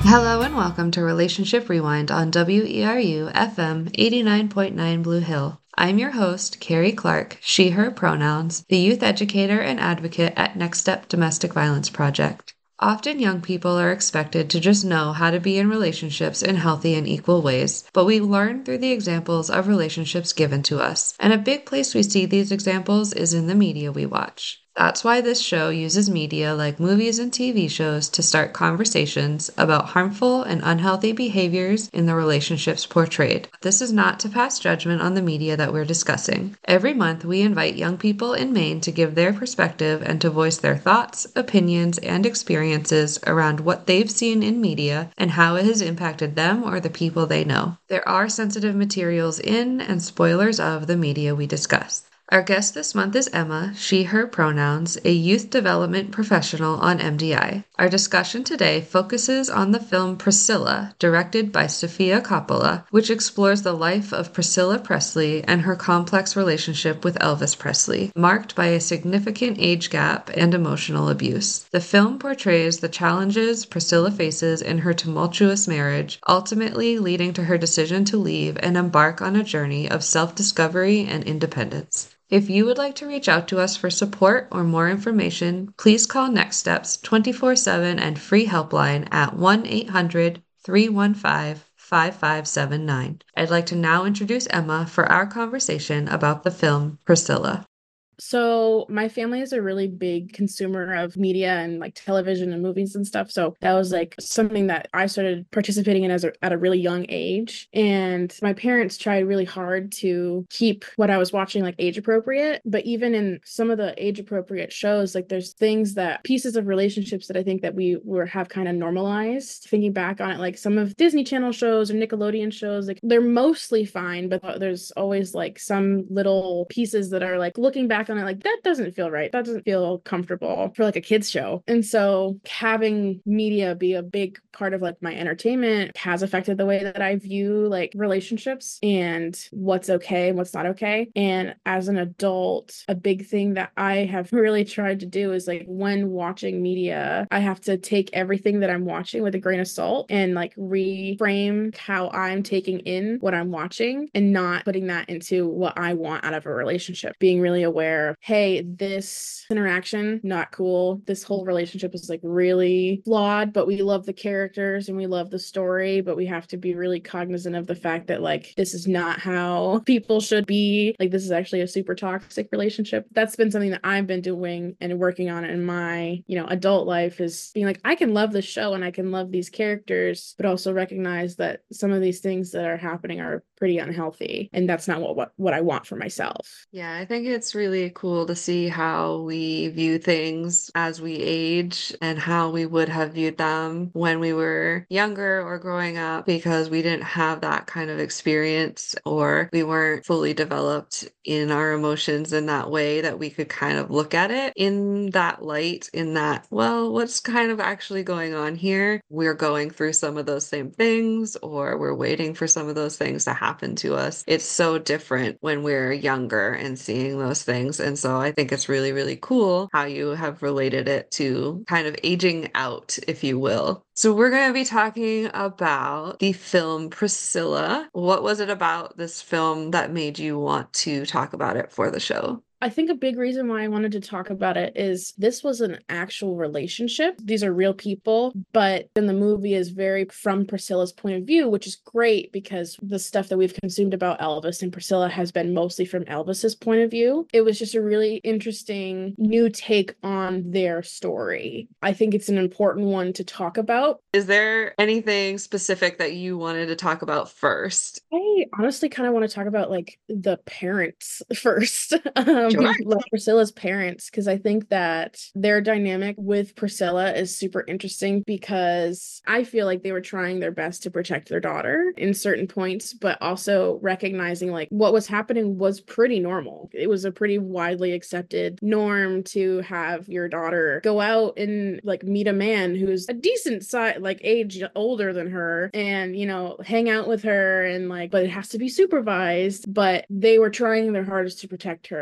Hello and welcome to Relationship Rewind on WERU FM 89.9 Blue Hill. I'm your host, Carrie Clark, she, her pronouns, the youth educator and advocate at Next Step Domestic Violence Project. Often young people are expected to just know how to be in relationships in healthy and equal ways, but we learn through the examples of relationships given to us. And a big place we see these examples is in the media we watch. That's why this show uses media like movies and TV shows to start conversations about harmful and unhealthy behaviors in the relationships portrayed. This is not to pass judgment on the media that we're discussing. Every month, we invite young people in Maine to give their perspective and to voice their thoughts, opinions, and experiences around what they've seen in media and how it has impacted them or the people they know. There are sensitive materials in and spoilers of the media we discuss. Our guest this month is Emma, she, her pronouns, a youth development professional on MDI. Our discussion today focuses on the film Priscilla, directed by Sofia Coppola, which explores the life of Priscilla Presley and her complex relationship with Elvis Presley, marked by a significant age gap and emotional abuse. The film portrays the challenges Priscilla faces in her tumultuous marriage, ultimately leading to her decision to leave and embark on a journey of self-discovery and independence. If you would like to reach out to us for support or more information, please call Next Steps 24/7 and free helpline at 1-800-315-5579. I'd like to now introduce Emma for our conversation about the film Priscilla. So my family is a really big consumer of media and like television and movies and stuff. So that was like something that I started participating in at a really young age. And my parents tried really hard to keep what I was watching like age appropriate. But even in some of the age appropriate shows, like there's things that pieces of relationships that I think that have kind of normalized. Thinking back on it, like some of Disney Channel shows or Nickelodeon shows, like they're mostly fine, but there's always like some little pieces that are like looking back on it like that doesn't feel right, that doesn't feel comfortable for like a kids show. And so having media be a big part of like my entertainment has affected the way that I view like relationships and what's okay and what's not okay. And as an adult, a big thing that I have really tried to do is like when watching media, I have to take everything that I'm watching with a grain of salt and like reframe how I'm taking in what I'm watching and not putting that into what I want out of a relationship. Being really aware of, hey, this interaction, not cool. This whole relationship is like really flawed, but we love the characters and we love the story, but we have to be really cognizant of the fact that like this is not how people should be. Like this is actually a super toxic relationship. That's been something that I've been doing and working on in my, adult life, is being like, I can love this show and I can love these characters, but also recognize that some of these things that are happening are pretty unhealthy. And that's not what I want for myself. Yeah, I think it's really cool to see how we view things as we age and how we would have viewed them when we were younger or growing up, because we didn't have that kind of experience or we weren't fully developed in our emotions in that way that we could kind of look at it in that light, in that, well, what's kind of actually going on here? We're going through some of those same things, or we're waiting for some of those things to happen to us. It's so different when we're younger and seeing those things. And so I think it's really, really cool how you have related it to kind of aging out, if you will. So we're going to be talking about the film Priscilla. What was it about this film that made you want to talk about it for the show? I think a big reason why I wanted to talk about it is this was an actual relationship. These are real people, but then the movie is very from Priscilla's point of view, which is great because the stuff that we've consumed about Elvis and Priscilla has been mostly from Elvis's point of view. It was just a really interesting new take on their story. I think it's an important one to talk about. Is there anything specific that you wanted to talk about first? I honestly kind of want to talk about like the parents first, Sure. like Priscilla's parents, because I think that their dynamic with Priscilla is super interesting because I feel like they were trying their best to protect their daughter in certain points, but also recognizing like what was happening was pretty normal. It was a pretty widely accepted norm to have your daughter go out and like meet a man who's a decent size, like age older than her, and hang out with her and like, but it has to be supervised. But they were trying their hardest to protect her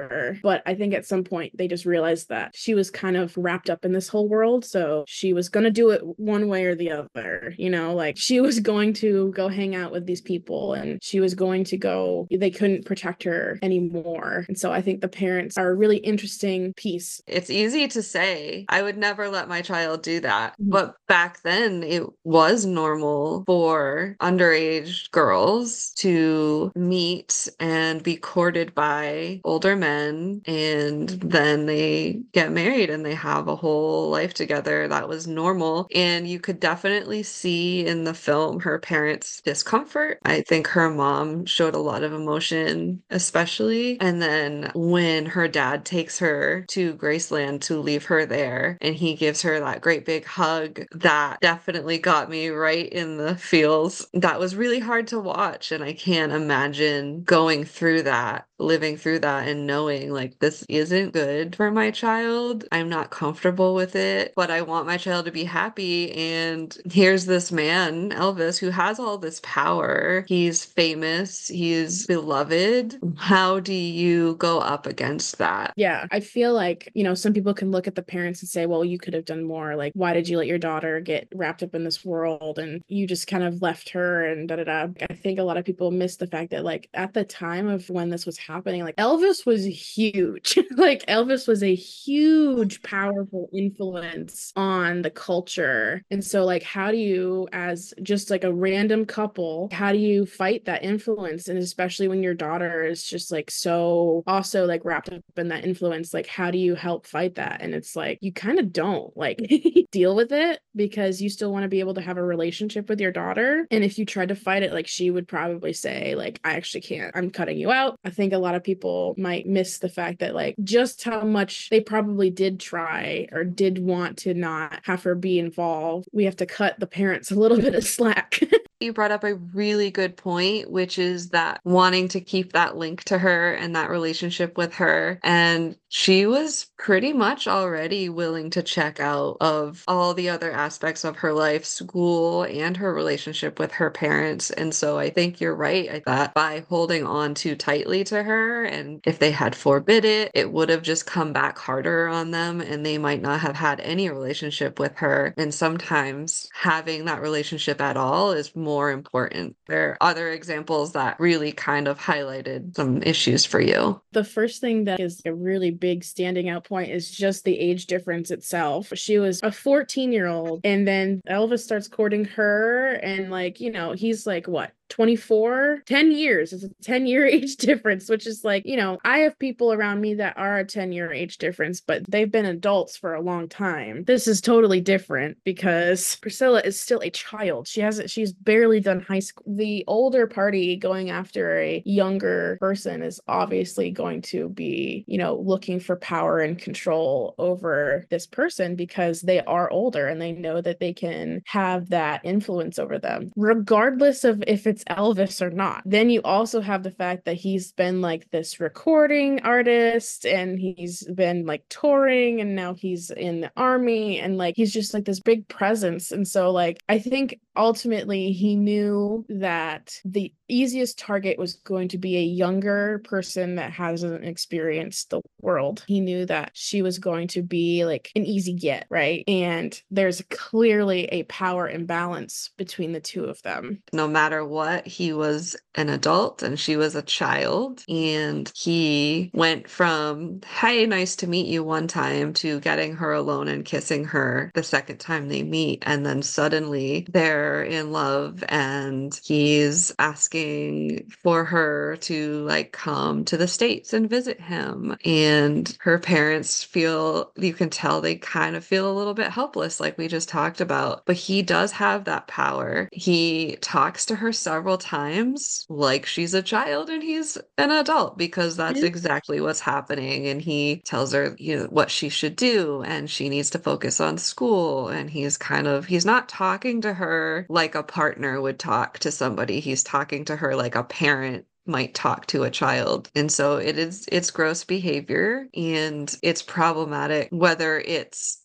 But I think at some point they just realized that she was kind of wrapped up in this whole world. So she was going to do it one way or the other, like she was going to go hang out with these people and she was going to go, they couldn't protect her anymore. And so I think the parents are a really interesting piece. It's easy to say, I would never let my child do that. Mhm. But back then, it was normal for underage girls to meet and be courted by older men, and then they get married and they have a whole life together. That was normal. And you could definitely see in the film her parents' discomfort. I think her mom showed a lot of emotion, especially. And then when her dad takes her to Graceland to leave her there, and he gives her that great big hug, that definitely got me right in the feels. That was really hard to watch, and I can't imagine going through that, living through that, and knowing like this isn't good for my child. I'm not comfortable with it, but I want my child to be happy. And here's this man, Elvis, who has all this power. He's famous, he's beloved. How do you go up against that? Yeah, I feel like, some people can look at the parents and say, well, you could have done more. Like, why did you let your daughter get wrapped up in this world and you just kind of left her and da da da. I think a lot of people miss the fact that, like, at the time of when this was happening, like, Elvis was huge. Like, Elvis was a huge, powerful influence on the culture. And so, like, how do you, as just like a random couple, how do you fight that influence? And especially when your daughter is just like so also like wrapped up in that influence, like how do you help fight that? And it's like you kind of don't like deal with it because you still want to be able to have a relationship with your daughter. And if you tried to fight it, like she would probably say, like, I actually can't, I'm cutting you out. I think a lot of people might miss the fact that like just how much they probably did try or did want to not have her be involved. We have to cut the parents a little bit of slack. You brought up a really good point, which is that wanting to keep that link to her and that relationship with her. And she was pretty much already willing to check out of all the other aspects of her life, school, and her relationship with her parents. And so I think you're right. I thought by holding on too tightly to her, and if they had forbid it, it would have just come back harder on them and they might not have had any relationship with her. And sometimes having that relationship at all is more important. There are other examples that really kind of highlighted some issues for you. The first thing that is a really big standing out point is just the age difference itself. She was a 14-year-old, and then Elvis starts courting her, and like, he's like, what, 24? 10 years. It's a 10-year age difference, which is like, I have people around me that are a 10-year age difference, but they've been adults for a long time. This is totally different because Priscilla is still a child. She's barely done high school. The older party going after a younger person is obviously going to be, looking for power and control over this person because they are older and they know that they can have that influence over them, regardless of if it's Elvis or not. Then you also have the fact that he's been like this recording artist and he's been like touring and now he's in the army and like he's just like this big presence. And so like I think ultimately he knew that the easiest target was going to be a younger person that hasn't experienced the world. He knew that she was going to be like an easy get, right? And there's clearly a power imbalance between the two of them. No matter what, he was an adult and she was a child. And he went from, hey, nice to meet you one time, to getting her alone and kissing her the second time they meet. And then suddenly they're in love and he's asking for her to like come to the States and visit him. And her parents feel, you can tell they kind of feel a little bit helpless, like we just talked about. But he does have that power. He talks to her several times like she's a child and he's an adult because that's exactly what's happening. And he tells her, what she should do and she needs to focus on school. And he's not talking to her like a partner would talk to somebody. He's talking to her like a parent might talk to a child. And so it's gross behavior and it's problematic, whether it's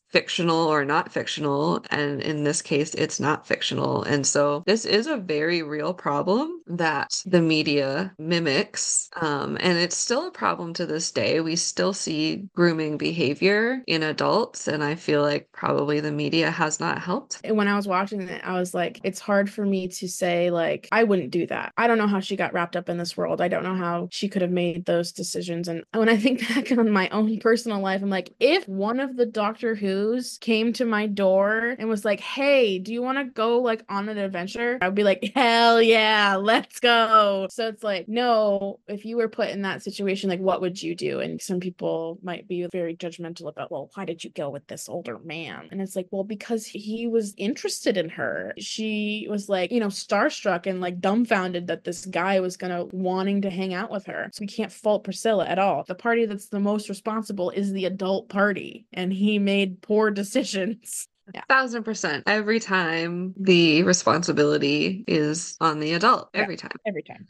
fictional or not fictional. And in this case, it's not fictional. And so this is a very real problem that the media mimics. And it's still a problem to this day. We still see grooming behavior in adults. And I feel like probably the media has not helped. And when I was watching it, I was like, it's hard for me to say, like, I wouldn't do that. I don't know how she got wrapped up in this world. I don't know how she could have made those decisions. And when I think back on my own personal life, I'm like, if one of the Doctor Who's came to my door and was like, hey, do you want to go like on an adventure? I'd be like, hell yeah, let's go. So it's like, no, if you were put in that situation, like, what would you do? And some people might be very judgmental about, well, why did you go with this older man? And it's like, well, because he was interested in her. She was like, you know, starstruck and like dumbfounded that this guy was gonna wanting to hang out with her. So we can't fault Priscilla at all. The party that's the most responsible is the adult party, and he made poor decisions. Yeah. 1,000%. Every time the responsibility is on the adult. Every time. Every time.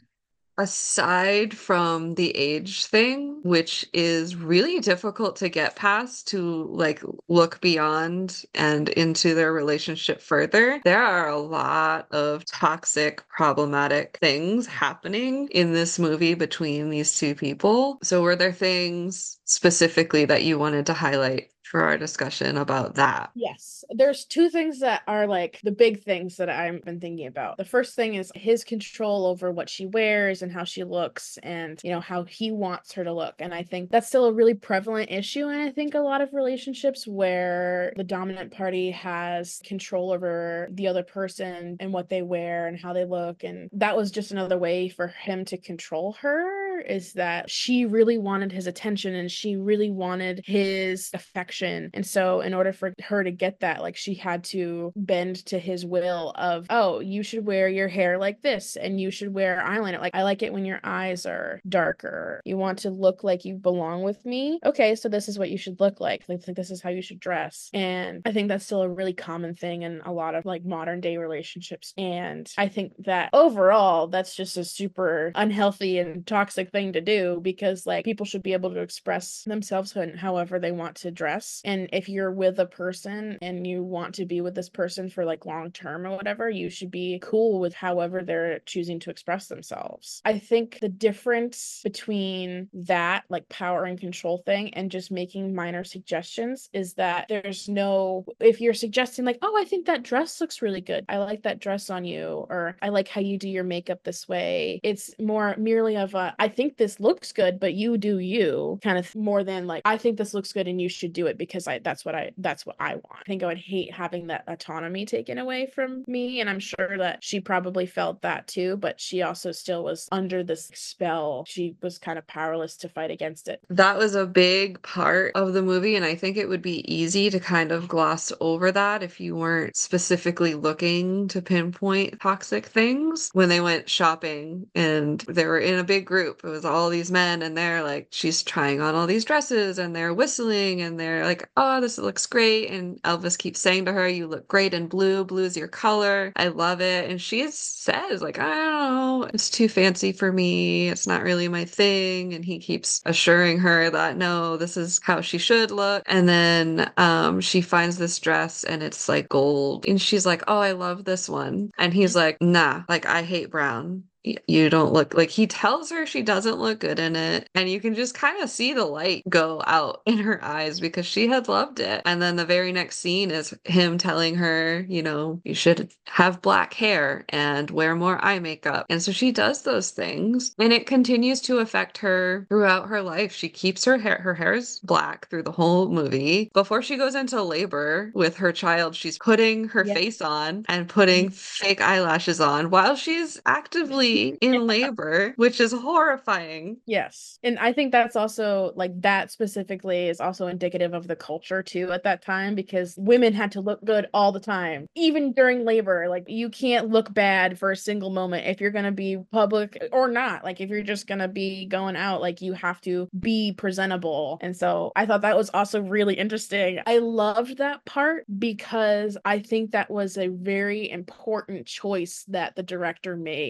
Aside from the age thing, which is really difficult to get past to like look beyond and into their relationship further, there are a lot of toxic, problematic things happening in this movie between these two people. So were there things specifically that you wanted to highlight for our discussion about that? Yes. There's two things that are like the big things that I've been thinking about. The first thing is his control over what she wears and how she looks and, you know, how he wants her to look. And I think that's still a really prevalent issue. And I think a lot of relationships where the dominant party has control over the other person and what they wear and how they look. And that was just another way for him to control her, is that she really wanted his attention and she really wanted his affection. And so in order for her to get that, like, she had to bend to his will of, oh, you should wear your hair like this and you should wear eyeliner. Like, I like it when your eyes are darker. You want to look like you belong with me. Okay, so this is what you should look like. Like this is how you should dress. And I think that's still a really common thing in a lot of like modern day relationships. And I think that overall, that's just a super unhealthy and toxic thing to do, because like people should be able to express themselves however they want to dress. And if you're with a person and you want to be with this person for like long term or whatever, you should be cool with however they're choosing to express themselves. I think the difference between that like power and control thing and just making minor suggestions is that there's no, if you're suggesting like, oh, I think that dress looks really good, I like that dress on you, or I like how you do your makeup this way, it's more merely of a, I think this looks good but you do you kind of, more than like, I think this looks good and you should do it because that's what I want. I think I would hate having that autonomy taken away from me, and I'm sure that she probably felt that too, but she also still was under this spell. She was kind of powerless to fight against it. That was a big part of the movie, and I think it would be easy to kind of gloss over that if you weren't specifically looking to pinpoint toxic things. When they went shopping and they were in a big group, it was all these men, and they're like, she's trying on all these dresses, and they're whistling, and they're like, oh, this looks great. And Elvis keeps saying to her, you look great in blue. Blue is your color. I love it. And she says, like, I don't know, it's too fancy for me. It's not really my thing. And he keeps assuring her that no, this is how she should look. And then she finds this dress and it's like gold. And she's like, oh, I love this one. And he's like, nah, like, I hate brown. You don't look, like, he tells her she doesn't look good in it, and you can just kind of see the light go out in her eyes because she had loved it. And then the very next scene is him telling her, you know, you should have black hair and wear more eye makeup. And so she does those things, and it continues to affect her throughout her life. She keeps her hair is black through the whole movie. Before she goes into labor with her child, she's putting her face on and putting fake eyelashes on while she's actively in labor, which is horrifying. Yes. And I think that's also like, that specifically is also indicative of the culture too at that time, because women had to look good all the time, even during labor. Like, you can't look bad for a single moment if you're going to be public or not. Like, if you're just going to be going out, like, you have to be presentable. And so I thought that was also really interesting. I loved that part because I think that was a very important choice that the director made to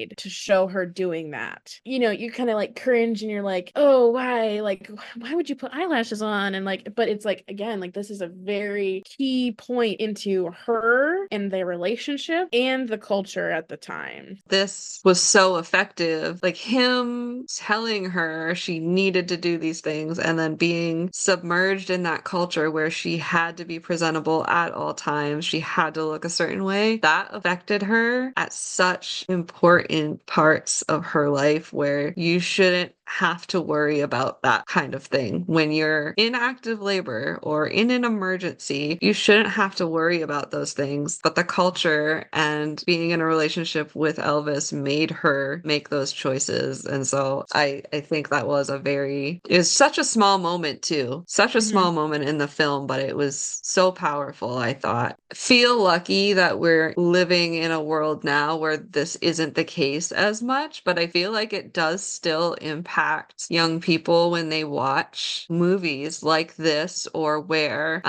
show her doing that. You know, you kind of like cringe and you're like, oh, why? Like, why would you put eyelashes on? And like, but it's like, again, like this is a very key point into her and their relationship and the culture at the time. This was so effective. Like him telling her she needed to do these things and then being submerged in that culture where she had to be presentable at all times. She had to look a certain way. That affected her at such important parts of her life where you shouldn't have to worry about that kind of thing. When you're in active labor or in an emergency, you shouldn't have to worry about those things. But the culture and being in a relationship with Elvis made her make those choices. And so I think that was it was such a small moment too. Such a small moment in the film, but it was so powerful, I thought. Feel lucky that we're living in a world now where this isn't the case as much, but I feel like it does still impact young people when they watch movies like this or where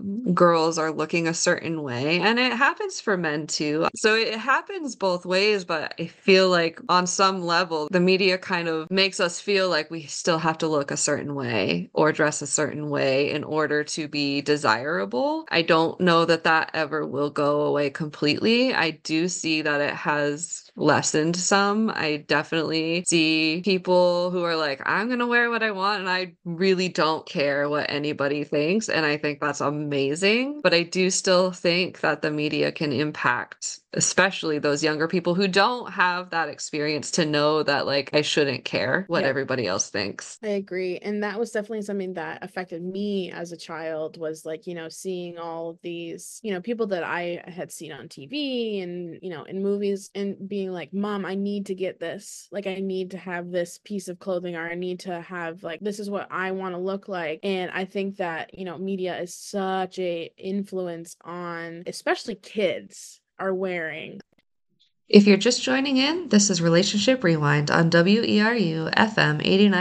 girls are looking a certain way. And it happens for men too. So it happens both ways, but I feel like on some level, the media kind of makes us feel like we still have to look a certain way or dress a certain way in order to be desirable. I don't know that that ever will go away completely. I do see that it has lessened some. I definitely see people who are like, I'm gonna wear what I want and I really don't care what anybody thinks. And I think that's amazing. But I do still think that the media can impact, especially those younger people who don't have that experience to know that, like, I shouldn't care what everybody else thinks. I agree. And that was definitely something that affected me as a child was like, you know, seeing all of these, you know, people that I had seen on TV and, you know, in movies and being like, Mom, I need to get this. Like, I need to have this piece of clothing or I need to have like, this is what I want to look like. And I think that, you know, media is such a influence on especially kids are wearing. If you're just joining in, this is Relationship Rewind on WERU FM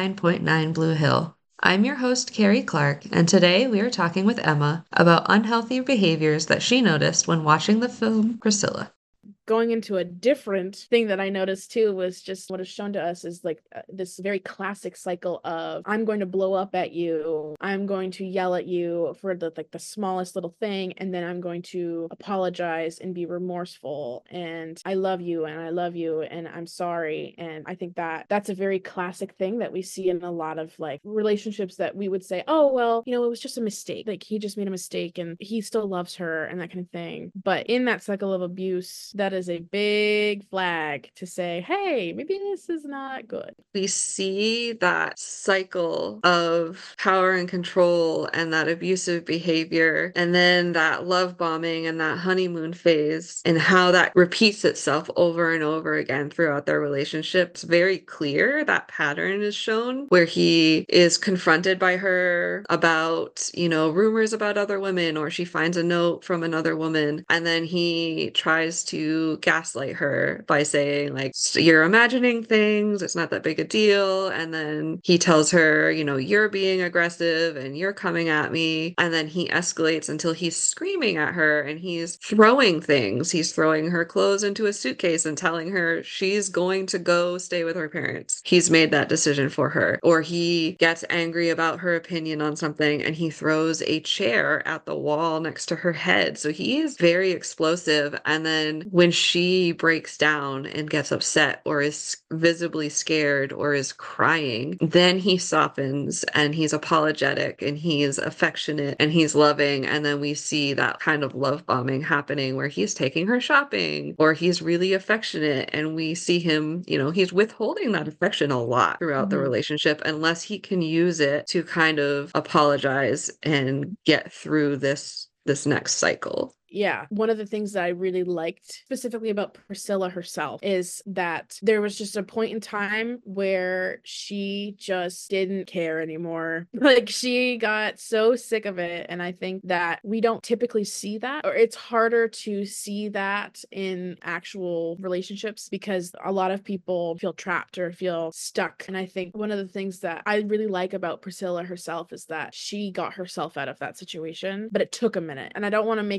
89.9 Blue Hill. I'm your host, Carrie Clark, and today we are talking with Emma about unhealthy behaviors that she noticed when watching the film Priscilla. Going into a different thing that I noticed too was just what is shown to us is like this very classic cycle of I'm going to blow up at you, I'm going to yell at you for the like the smallest little thing, and then I'm going to apologize and be remorseful and I love you and I'm sorry. And I think that that's a very classic thing that we see in a lot of like relationships that we would say, oh well, you know, it was just a mistake, like he just made a mistake and he still loves her and that kind of thing. But in that cycle of abuse, that is a big flag to say, hey, maybe this is not good. We see that cycle of power and control and that abusive behavior, and then that love bombing and that honeymoon phase, and how that repeats itself over and over again throughout their relationship. It's very clear that pattern is shown where he is confronted by her about, you know, rumors about other women, or she finds a note from another woman, and then he tries to gaslight her by saying, like, you're imagining things, it's not that big a deal. And then he tells her, you know, you're being aggressive and you're coming at me. And then he escalates until he's screaming at her and he's throwing things. He's throwing her clothes into a suitcase and telling her she's going to go stay with her parents. He's made that decision for her. Or he gets angry about her opinion on something and he throws a chair at the wall next to her head. So he is very explosive. And then when she breaks down and gets upset or is visibly scared or is crying, then he softens and he's apologetic and he's affectionate and he's loving. And then we see that kind of love bombing happening where he's taking her shopping or he's really affectionate. And we see him, you know, he's withholding that affection a lot throughout the relationship unless he can use it to kind of apologize and get through this next cycle. Yeah. One of the things that I really liked specifically about Priscilla herself is that there was just a point in time where she just didn't care anymore. Like she got so sick of it. And I think that we don't typically see that, or it's harder to see that in actual relationships because a lot of people feel trapped or feel stuck. And I think one of the things that I really like about Priscilla herself is that she got herself out of that situation, but it took a minute. And I don't want to make it be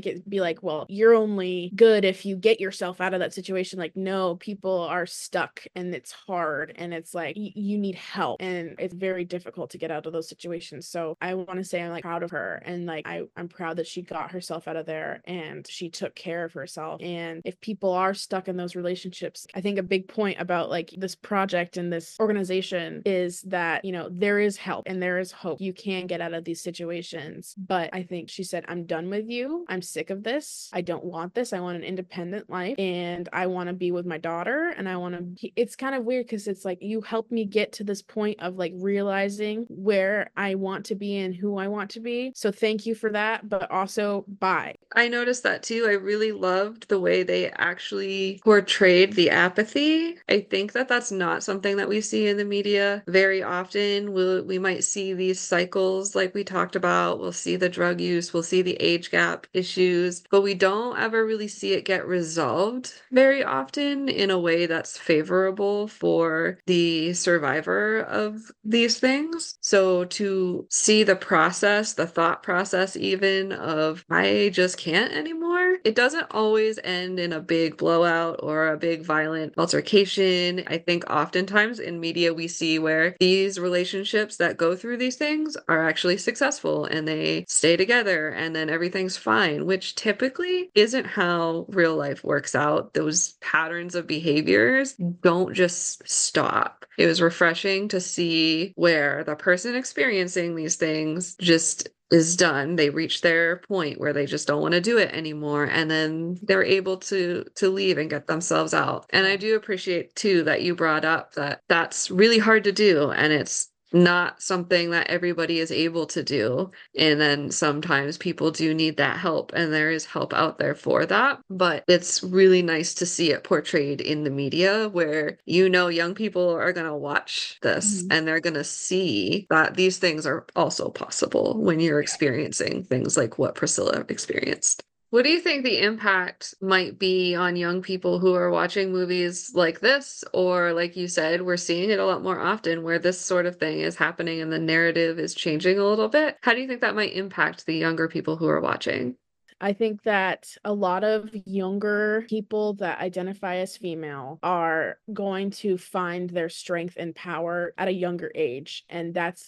like, well, you're only good if you get yourself out of that situation. Like, no, people are stuck and it's hard and it's like you need help and it's very difficult to get out of those situations. So I want to say I'm like proud of her, and like I'm proud that she got herself out of there and she took care of herself. And if people are stuck in those relationships, I think a big point about like this project and this organization is that, you know, there is help and there is hope. You can get out of these situations. But I think she said, I'm done with you. I'm sick of this. I don't want this. I want an independent life and I want to be with my daughter, and I want to it's kind of weird because it's like you helped me get to this point of like realizing where I want to be and who I want to be. So thank you for that, but also bye. I noticed that too. I really loved the way they actually portrayed the apathy. I think that that's not something that we see in the media very often. We might see these cycles like we talked about. We'll see the drug use, we'll see the age gap issues, but we don't ever really see it get resolved very often in a way that's favorable for the survivor of these things. So to see the process, the thought process even of I just can't anymore, it doesn't always end in a big blowout or a big violent altercation. I think oftentimes in media we see where these relationships that go through these things are actually successful and they stay together and then everything's fine, which typically isn't how real life works out. Those patterns of behaviors don't just stop. It was refreshing to see where the person experiencing these things just is done. They reach their point where they just don't want to do it anymore, and then they're able to leave and get themselves out. And I do appreciate too that you brought up that that's really hard to do, and it's not something that everybody is able to do. And then sometimes people do need that help, and there is help out there for that. But it's really nice to see it portrayed in the media where you know young people are going to watch this and they're going to see that these things are also possible when you're experiencing things like what Priscilla experienced. What do you think the impact might be on young people who are watching movies like this? Or, like you said, we're seeing it a lot more often where this sort of thing is happening and the narrative is changing a little bit. How do you think that might impact the younger people who are watching? I think that a lot of younger people that identify as female are going to find their strength and power at a younger age. And that's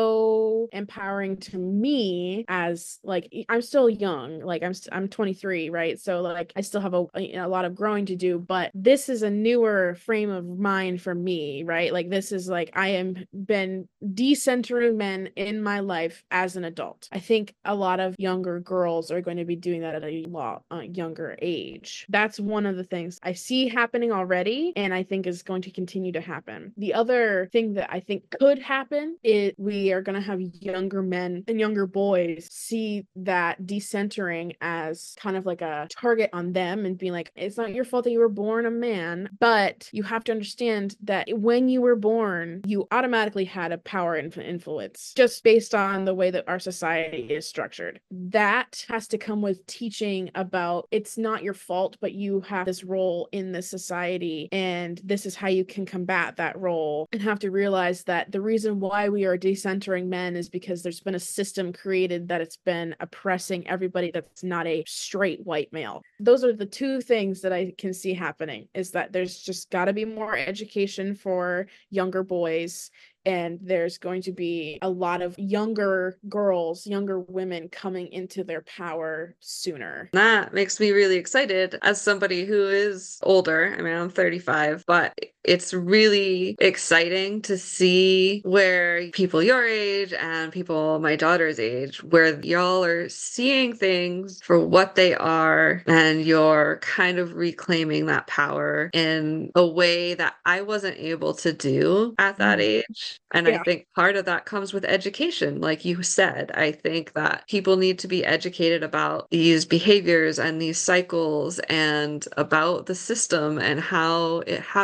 so empowering to me as like I'm still young, like I'm 23, right? So like I still have a lot of growing to do, but this is a newer frame of mind for me, right? Like this is like I am been decentering men in my life as an adult. I think a lot of younger girls are going to be doing that at a lot younger age. That's one of the things I see happening already, and I think is going to continue to happen. The other thing that I think could happen is we are going to have younger men and younger boys see that decentering as kind of like a target on them and being like, it's not your fault that you were born a man, but you have to understand that when you were born, you automatically had a power and influence just based on the way that our society is structured. That has to come with teaching about it's not your fault, but you have this role in this society, and this is how you can combat that role, and have to realize that the reason why we are decentering men is because there's been a system created that it's been oppressing everybody that's not a straight white male. Those are the two things that I can see happening, is that there's just got to be more education for younger boys, and there's going to be a lot of younger girls, younger women coming into their power sooner. That makes me really excited as somebody who is older. I mean, I'm 35, but it's really exciting to see where people your age and people my daughter's age, where y'all are seeing things for what they are, and you're kind of reclaiming that power in a way that I wasn't able to do at that age. And I think part of that comes with education. Like you said, I think that people need to be educated about these behaviors and these cycles and about the system and how it has been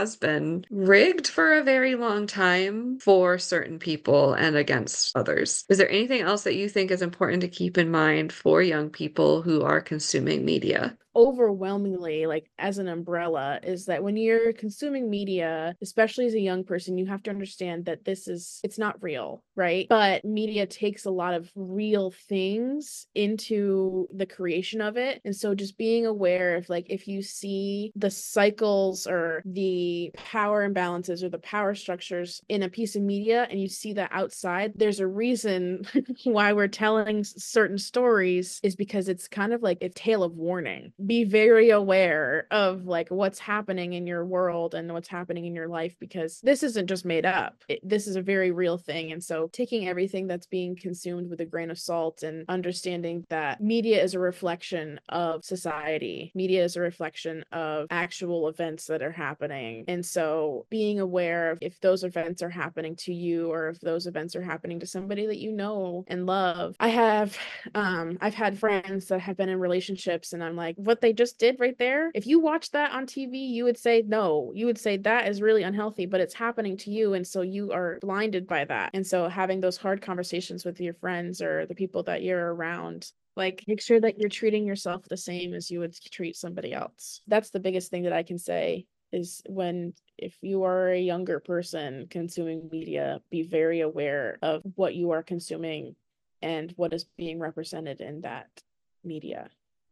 been rigged for a very long time for certain people and against others. Is there anything else that you think is important to keep in mind for young people who are consuming media? Overwhelmingly, like as an umbrella, is that when you're consuming media, especially as a young person, you have to understand that it's not real, right? But media takes a lot of real things into the creation of it. And so just being aware of, like, if you see the cycles or the power imbalances or the power structures in a piece of media and you see that outside, there's a reason why we're telling certain stories, is because it's kind of like a tale of warning. Be very aware of like what's happening in your world and what's happening in your life, because this isn't just made up. This is a very real thing. And so taking everything that's being consumed with a grain of salt and understanding that media is a reflection of society. Media is a reflection of actual events that are happening. And so being aware of if those events are happening to you or if those events are happening to somebody that you know and love. I've had friends that have been in relationships and I'm like, what they just did right there, if you watch that on TV, you would say no. You would say that is really unhealthy, but it's happening to you. And so you are blinded by that. And so having those hard conversations with your friends or the people that you're around, like, make sure that you're treating yourself the same as you would treat somebody else. That's the biggest thing that I can say, is if you are a younger person consuming media, be very aware of what you are consuming and what is being represented in that media.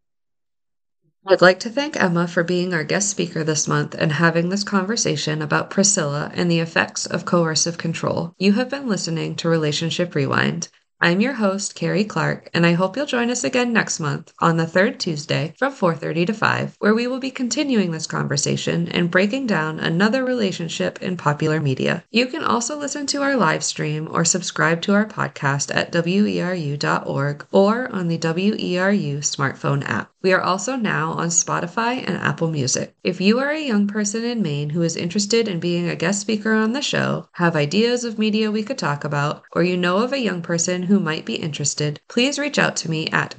I'd like to thank Emma for being our guest speaker this month and having this conversation about Priscilla and the effects of coercive control. You have been listening to Relationship Rewind. I'm your host, Carrie Clark, and I hope you'll join us again next month on the third Tuesday from 4:30 to 5, where we will be continuing this conversation and breaking down another relationship in popular media. You can also listen to our live stream or subscribe to our podcast at weru.org or on the WERU smartphone app. We are also now on Spotify and Apple Music. If you are a young person in Maine who is interested in being a guest speaker on the show, have ideas of media we could talk about, or you know of a young person who might be interested, please reach out to me at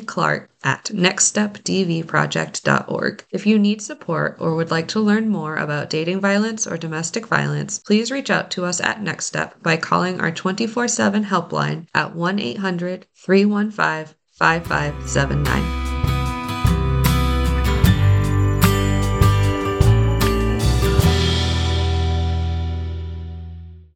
cclark@nextstepdvproject.org. If you need support or would like to learn more about dating violence or domestic violence, please reach out to us at Next Step by calling our 24/7 helpline at 1-800-315-5579.